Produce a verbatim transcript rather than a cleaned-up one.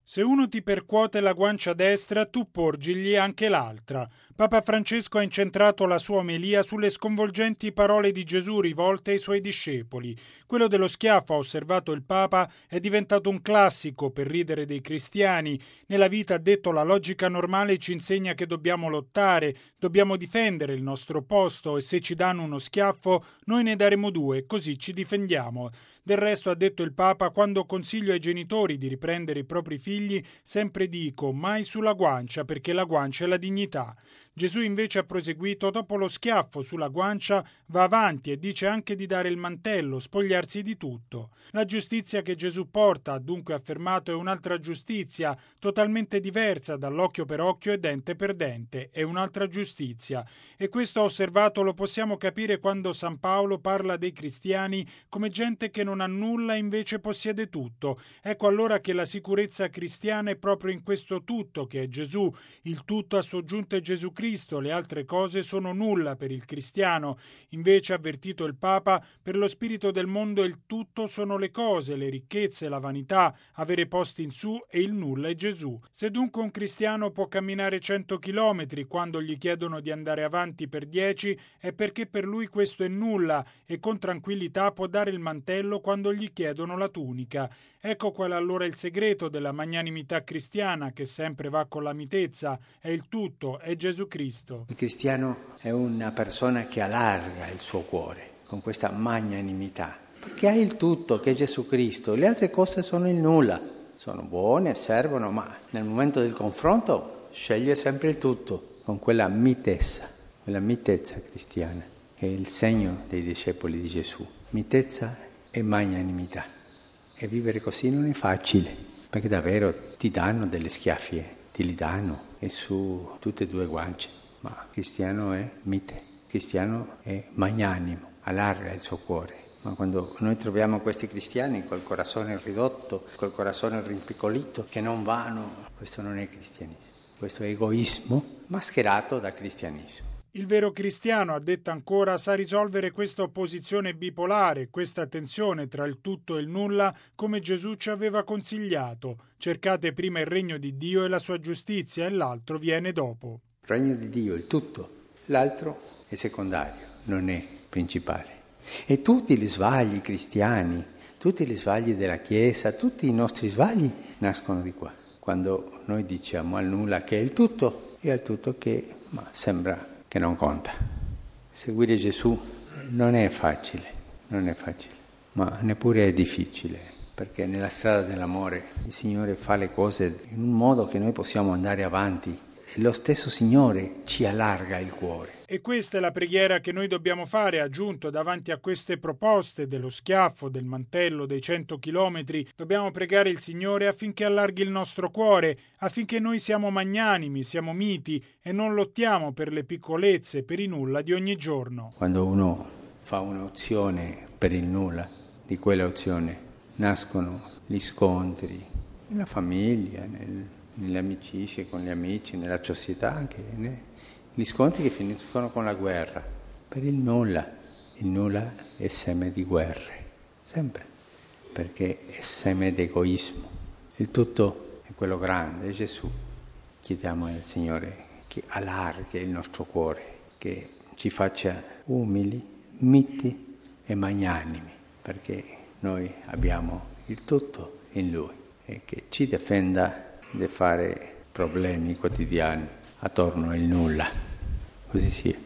Se uno ti percuote la guancia destra, tu porgigli anche l'altra. Papa Francesco ha incentrato la sua omelia sulle sconvolgenti parole di Gesù rivolte ai suoi discepoli. Quello dello schiaffo, ha osservato il Papa, è diventato un classico per ridere dei cristiani. Nella vita, ha detto, la logica normale ci insegna che dobbiamo lottare, dobbiamo difendere il nostro posto e se ci danno uno schiaffo noi ne daremo due, così ci difendiamo. Del resto, ha detto il Papa, quando consiglio ai genitori di riprendere i propri figli, sempre dico mai sulla guancia, perché la guancia è la dignità. Gesù invece ha proseguito, dopo lo schiaffo sulla guancia va avanti e dice anche di dare il mantello, spogliarsi di tutto. La giustizia che Gesù porta, ha dunque affermato, è un'altra giustizia, totalmente diversa dall'occhio per occhio e dente per dente, è un'altra giustizia. E questo, ha osservato, lo possiamo capire quando San Paolo parla dei cristiani come gente che non ha nulla e invece possiede tutto. Ecco allora che la sicurezza cristiana è proprio in questo tutto che è Gesù. Il tutto ha soggiunto è Gesù Cristo. Le altre cose sono nulla per il cristiano. Invece, ha avvertito il Papa, per lo spirito del mondo il tutto sono le cose, le ricchezze, la vanità, avere posti in su e il nulla è Gesù. Se dunque un cristiano può camminare cento chilometri quando gli chiedono di andare avanti per dieci, è perché per lui questo è nulla e con tranquillità può dare il mantello quando gli chiedono la tunica. Ecco qual è allora il segreto della magnanimità cristiana, che sempre va con la mitezza, è il tutto, è Gesù Cristo. Il cristiano è una persona che allarga il suo cuore con questa magnanimità, perché ha il tutto, che è Gesù Cristo. Le altre cose sono il nulla, sono buone, servono, ma nel momento del confronto sceglie sempre il tutto, con quella mitezza, quella mitezza cristiana, che è il segno dei discepoli di Gesù. Mitezza e magnanimità. E vivere così non è facile, perché davvero ti danno delle schiaffie, ti li danno, e su tutte e due guance. Ma il cristiano è mite, il cristiano è magnanimo, allarga il suo cuore. Ma quando noi troviamo questi cristiani col corazone ridotto, col corazone rimpiccolito, che non vanno, questo non è cristianesimo, questo è egoismo mascherato da cristianesimo. Il vero cristiano, ha detto ancora, sa risolvere questa opposizione bipolare, questa tensione tra il tutto e il nulla, come Gesù ci aveva consigliato. Cercate prima il regno di Dio e la sua giustizia, e l'altro viene dopo. Il regno di Dio, il tutto, l'altro è secondario, non è principale. E tutti gli sbagli cristiani, tutti gli sbagli della Chiesa, tutti i nostri sbagli nascono di qua. Quando noi diciamo al nulla che è il tutto, e al tutto che ma sembra che non conta. Seguire Gesù non è facile, non è facile, ma neppure è difficile, perché nella strada dell'amore il Signore fa le cose in un modo che noi possiamo andare avanti. E lo stesso Signore ci allarga il cuore. E questa è la preghiera che noi dobbiamo fare, aggiunto, davanti a queste proposte dello schiaffo, del mantello, dei cento chilometri. Dobbiamo pregare il Signore affinché allarghi il nostro cuore, affinché noi siamo magnanimi, siamo miti e non lottiamo per le piccolezze, per i nulla di ogni giorno. Quando uno fa un'opzione per il nulla, di quella opzione nascono gli scontri nella famiglia, nel nelle amicizie, con gli amici, nella società, anche gli scontri che finiscono con la guerra. Per il nulla, il nulla è seme di guerre, sempre, perché è seme di egoismo. Il tutto è quello grande, è Gesù. Chiediamo al Signore che allarghi il nostro cuore, che ci faccia umili, miti e magnanimi, perché noi abbiamo il tutto in Lui e che ci difenda di fare problemi quotidiani attorno al nulla. Così sia.